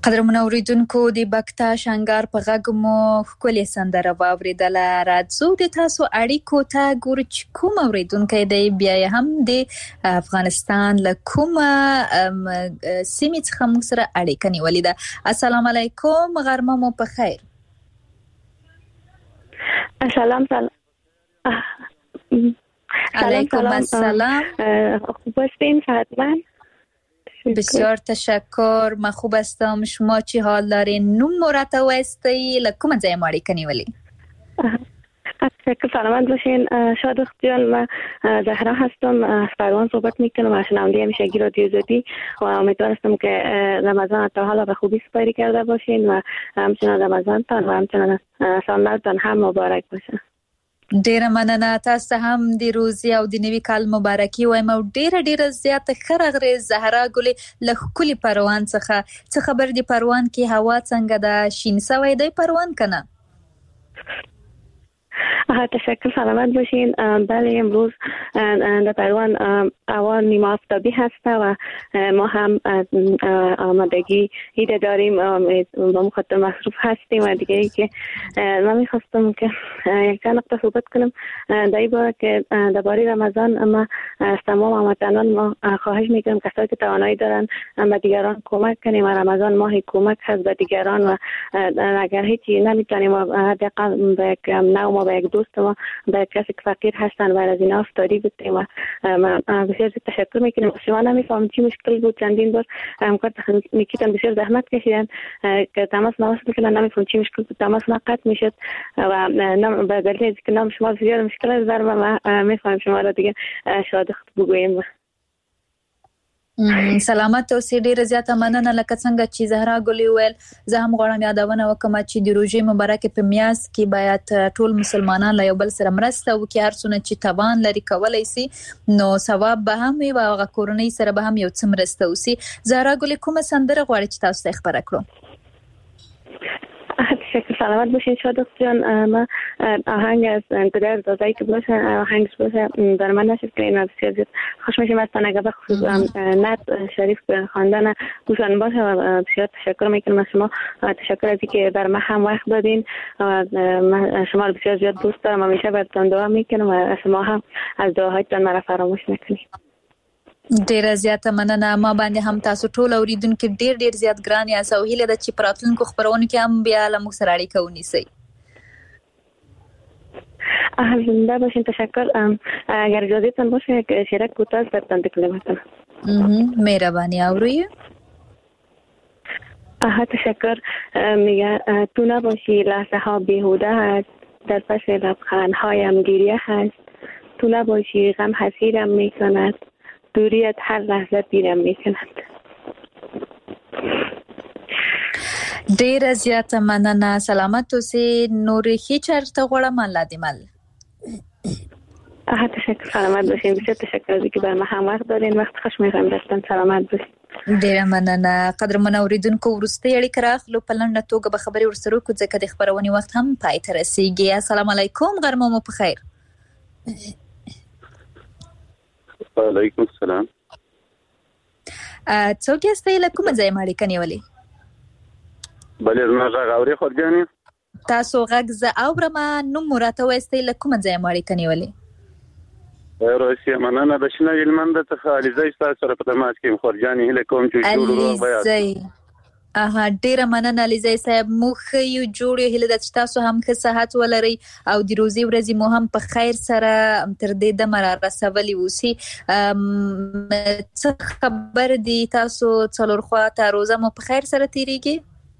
قدرمن اوریدونکو د بکتا شنګار په غږ مو ښکلې سندره واوریدله. راځو د تاسو اړیکو ته ګورو چې کوم اوریدونکی دی بیا یې هم د افغانستان له کومه سیمې څخه موږ سره اړیکه نیولې ده. السلام علیکم، غرمه مو په خیر. سلام سلام علیکم السلام. خوب هستین حتما؟ بسیار تشکر، من خوب هستم. شما چی حال دارین؟ نوم مرتوستی لکوم ځای ما اړیکه نیولې؟ تشکر، سلامت باشین. شادخت جان، من زهرا هستم، از پروان صحبت میکنم، از شنونده همیشگی رادیو آزادی و امیدوار هستم که رمضان تا حالا به خوبی سپری کرده باشین و همچنان رمضانتان و همچنان سالتان هم مبارک باشه. ډیره مننه، تاسو هم د روزي او د نوي کال مبارکي وایم او ډیره ډیره زیاته ښه راغلې زهرا ګلې له ښکلي پروان څخه. څه خبر دی پروان کې هوا څنګه ده؟ شین سوی دی پروان کنه؟ تشکر، سلامت باشین. بله، امروز در پروان هوا نیمه آفتابی هست و ما هم آمادگی ایده داریم، با مخاطب مصروف هستیم. و دیگه ای که من میخواستم که یک چند نقطه صحبت کنم در این باره که درباره رمضان ما از تمام هموطنان ما خواهش میکنم کسایی که توانایی دارن به دیگران کمک کنیم. رمضان ماه کمک هست به دیگران و اگر هیچی نمیتونیم حداقل به یک نوع ما به یک دوست ما به کسی که فقیر هستن و از اینا افتاری بودیم و بسیار تشکر میکنیم. شما نمیفهم چی مشکل بود، چندین بار همکار میکیتن بسیار زحمت کشیدن که تماس نوصل کنن، نمیفهم چی مشکل بود، تماس قطع میشد و به دلیل که نام شما بسیار مشکل داره و ما میفهم شما را دیگه شادخت بگوییم. سلامت اوسئ، ډیره زیاته مننه. لکه څنګه چې زهرا ګلې وویل، زه هم غواړم یادونه وکړم چې د روژې مبارکې په میاشت کې باید ټول مسلمانان له یو بل سره مرسته وکړي. هر څونه چې توان لري کولی سي نو ثواب به هم وي او هغه کورنۍ سره به هم یو څه مرسته وسي. زهرا ګلې کومه سندره غواړي چې تاسو ته خبره کړو؟ تشکر، سلامت باشین شادخت جان. ما آهنگ از پدر دادایی که باشه آهنگش باشه در من نشد که این بسیار زیاد خوش میشیم از تنگه به خصوص نت شریف خواندن گوشان باشه و بسیار تشکر میکنم از شما. تشکر از اینکه در من هم وقت دادین و شما رو بسیار زیاد دوست دارم، همیشه براتون دعا میکنم و شما هم از دعاهایتان مرا فراموش نکنید. ډیره زیاته مننه. ما باندې هم تاسو ټول اوریدونکو ډیر ډیر زیات ګران یاست او هیله ده چې په راتلونکو خبرونو کې هم بیا له موږ سره اړیکه ونیسئ. زنده باشین. تشکر. اگر اجازهتان باشه که شیرک کوتاه براتون تکلیف کنم. مهربانی. اوروی آها تشکر. میگه تو نباشی لحظه ها بیهوده هست، در پس لبخندهایم گریه هست. تو نباشی غم حسیرم میکند، دوریت هر لحظه پیرم میکند. ډیره زیاته مننه. سلامت اوسئ. نور هیڅ چرته غواړم الله دې مل. آها تشکر، سلامت باشین. بسیار تشکر از اینکه بر ما هم وقت دارین. وقت خوش می‌خوایم داشتن. سلامت باشین. ډیره مننه. قدرمن اوریدونکو وروستۍ اړیکه راخلو په لنډه توګه به خبرې ورسره وکړو ځکه د خبرونې وخت هم پای ته رسیږي. السلام علیکم، غرمه مو په خیر. وعلیکم السلام. څوک یاستئ؟ له کومه ځایه مو اړیکه نیولې؟ بله، زما غږ اورې خورجانې؟ تاسو غږ زه اورم. نوم مو راته ووایاستئ، له کومه ځایه مو اړیکه نیولې؟ روسیه مننه. د شنه هلمند څخه علیزی ستاسو سره په تماس کې یم خورجانې. هیله کوم چې جوړ روغ علیزی. اها ډیره مننه علیزی صاحب. موږ ښه یو، جوړ یو. هیله ده چې تاسو هم ښه صحت ولرئ او د روزي ورځې مو هم په خیر سره تر دې دمه را رسولي اوسي. څه خبر دي تاسو څلور خوا ته روزه مو په خیر سره تیریږي؟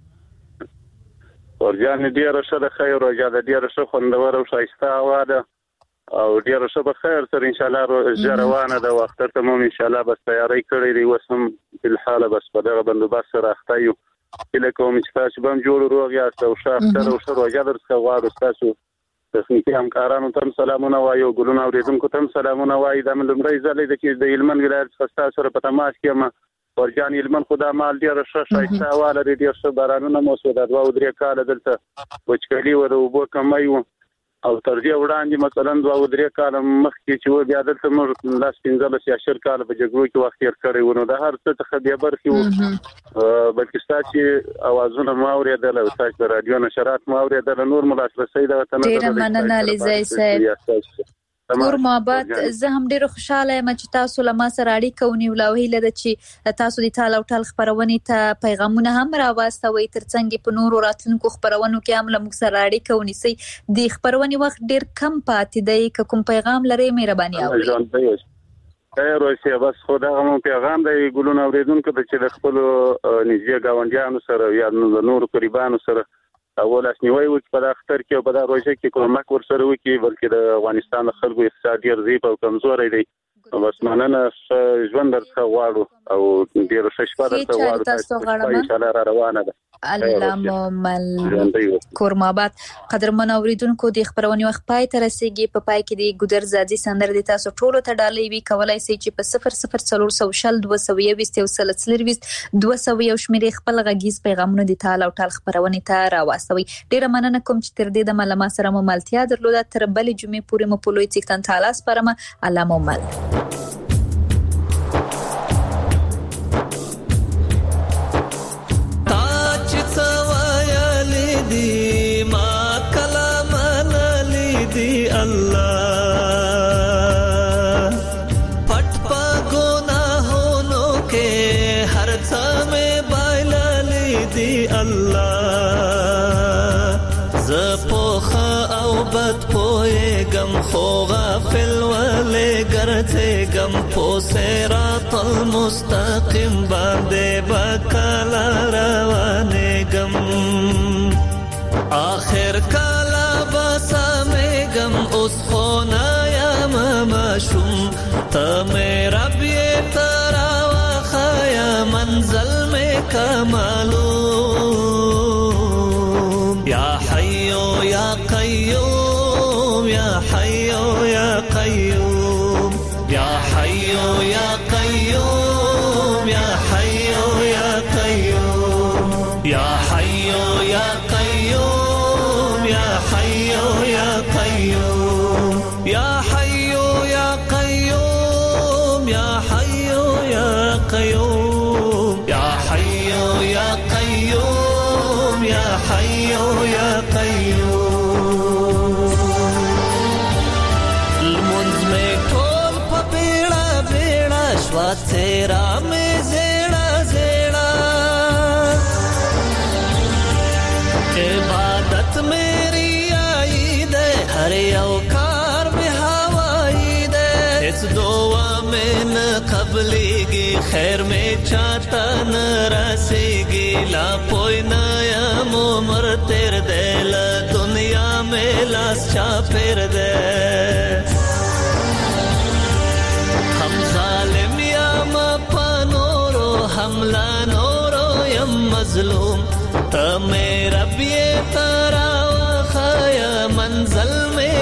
خورجانې ډیره ښه ده، خیر روژه ده، ډیره ښه خوندوره او ښایسته هوا ده او ډیره ښه په خیر سره انشاءالله روژه روانه ده. اختر ته مو انشاءالله بس تیاری کړی دی، اوس هم فلحاله بس په دغه بندوبست سره اخته یو. هیله کوم چې تاسو به هم جوړ روغ یاست او ښه اختر او ښه روژه درڅخه غواړو. ستاسو تخنیکي همکارانو ته هم سلامونه وایو، ګلونه اورېدونکو ته هم سلامونه وایي. دا مې لومړی ځل دی چې د هلمند ولایت څخه ستاسو سره په تماس کې یم. خورجان هلمند خو دا مال ډېره ښه ښایسته هوا لري، ډېر ښه بارانونه مو شو. دا دوه او درې کاله دلته وچکالي وه، د اوبو کمی و او تر دې وړاندې مثلا دوه او درې کال مخکې چې و بیا دلته موږ لاس پنځلس یا شل کال په جګړو کې وخت تیر کړی و نو د هر څه څخه بیا برخې وو بلکې ستاسو اوازونه مو اورېدل او تاسو د رادیو نشرات مو اورېدل نور مو لاسرسي د وطن ډېر مننه لیزای صاحب کور محبت زه هم ډیره خوشاله یم چې تاسو له ما سره اړیکه ونیول او هیله ده چې تاسو د ټال او ټال خبرونې ته پیغامونه هم راوستوي ترڅنګ په نورو راتلونکو خبرونو کې هم له موږ سره اړیکه ونیسي د خبرونې وخت ډیر کم پاتې دی که کوم پیغام لري مهرباني وکړئ اے روسیا بس خدا هم پیغام دی ګلونه اوریدونکو ته چې د خپل نږدې گاونډیانو سره یا د نورو قریبانو سره اول اسنیوي و چې په اختر کې او په روزه کې کومک ورسره وکي بلکې د افغانستان خلکو اقتصاد ډیر ضعیف او کمزوري دی بس مننه ژوند درڅخه غواړو او ډیر ښه شپه درته غواړو ان شاء الله را روانه ده الله مل کور محبت قدرمن اوریدونکو د خبرونې وخت پای ته رسیدي په پای کې د ګودر زادي سندر د تاسو ټولو ته ډالۍ وی کولای شي چې په صفر صفر څلور سو شل دوه سو یويست او سلسلرويست دوه سو یو شمیرې خپل غږیز پیغامونه د ټال او ټال خبرونې ته راوستوي ډیره مننه کوم چې تر دې د معلومات سره مو ملتیا درلوده تر بلې جمعې پورې مو په لوی څښتن تعالی سپارم الله مو مل خو غافل ولې ګرځې غم په صراط المستقیم باندې بکلا روانې غم آخر کلا بسمې غم اوس خو نه یم مشوم ته مې رب یې ترا واخیا منزل مې کمالو یا حیو یا قیوم یا حیو یا قیوم یا حیو یا قیوم یا حیو یا قیوم یا حیو یا قیوم یا حیو یا قیوم یا حیو یا قیوم یا حیو یا قیوم یا حیو یا قیوم یا حیو یا قیوم تیرا میں زیڑا زیڑا عبادت میری آئی دے ہر اوکار میں ہوائی دے اس دعا میں نہ قبلی گی خیر میں چاہتا نہ رسی گی لا پوئی نیا مومر تیر دے لا دنیا میں لاس چا پھر دے ہم ظالم حملہ نورو یم مظلوم تا میرا بیے تارا وخایا منزل میں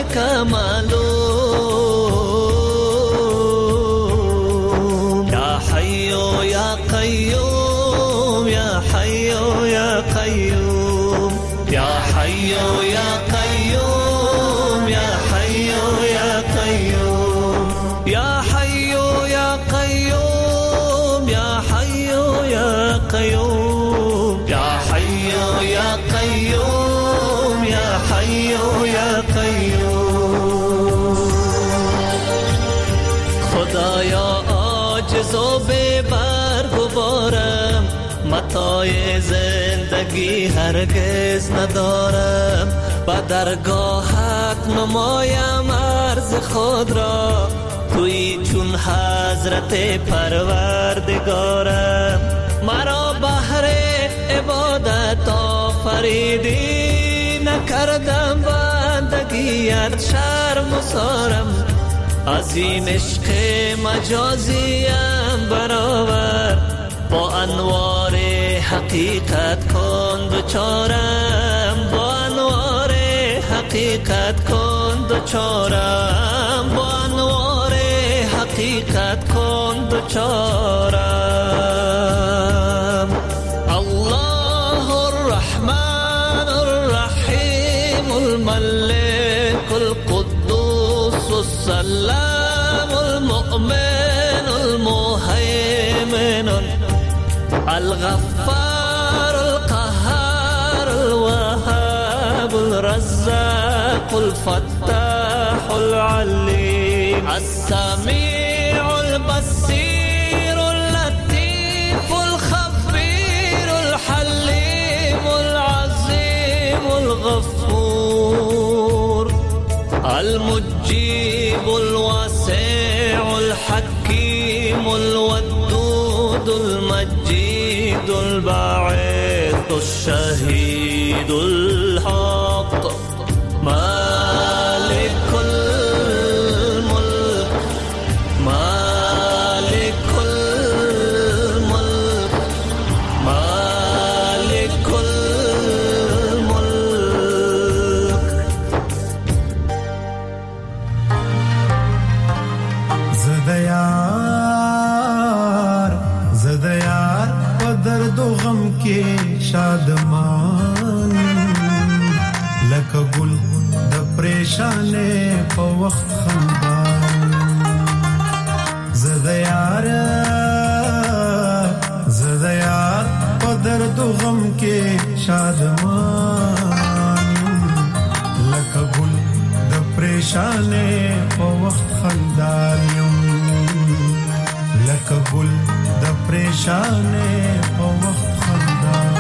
کمالو یا حیو یا قیوم یا حیو یا قیوم یا حیو یا قیوم یا حیو یا قیوم یا حیو یا قیوم یا حیو یا قیوم یا حیو یا قیوم یا حیو یا قیوم خدایا عاجز و بے بار گوارم متاع زندگی هرگز ندارم با درگاهت نمایم عرض خود را توی چون حضرت پروردگارم مرا بهر عبادت آفریدی نکردم بندگیت شرم و سارم از این عشق مجازیم برابر با انوار حقیقت کن دوچارم با انوار حقیقت کن دوچارم با انوار حقیقت کن دوچارم الله الرحمن الرحیم الملك الغفار القهار الوهاب الرزاق الفتاح العليم السميع البصير اللطيف الخبير الحليم العظيم الغفور المجيب الواسع الحكيم الودود المجيد الباعث الشهيد الحق مالك الملك مالك الملك مالك الملك زديار زديار ودرد و غم کې شادمان لکه ګل د پریشانې په وخت خندان زديار زديار ودرد و غم کې شادمان لکه ګل د پریشانې په وخت خندان لکه ګل د پریشانې په وخت خندان